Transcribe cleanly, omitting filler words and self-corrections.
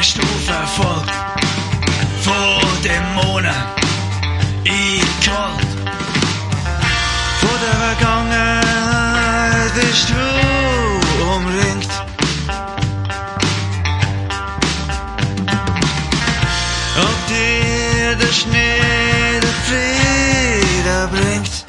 wirst du verfolgt von Dämonen in Kalt. Von der Vergangenheit bist du umringt. Ob dir der Schnee der Friede bringt.